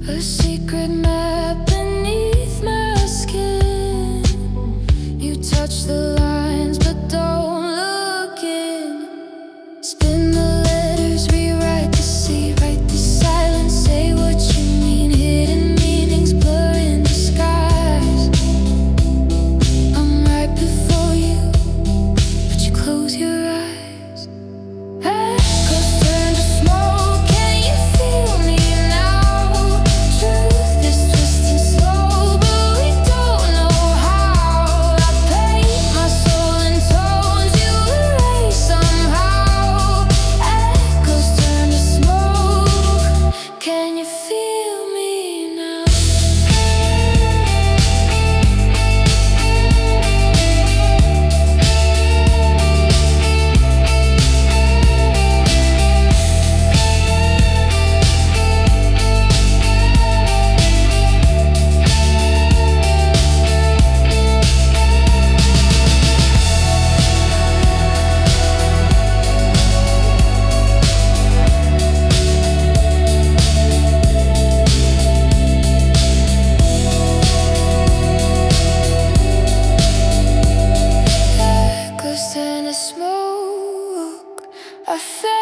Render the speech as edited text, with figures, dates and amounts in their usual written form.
A secret map beneath my skin. You touch the lines but don't look in. Spin the letters, rewrite the sea, write the silence, say what you mean. Hidden meanings blur in disguise. I'm right before you, but you close your eyes. Echoes turn to smoke, can you feel me now? Truth is twisting slow, but we don't know how. I paint my soul in tones you erase somehow. Echoes turn to smoke, can you feel me now? Echoes turn to smoke. I feel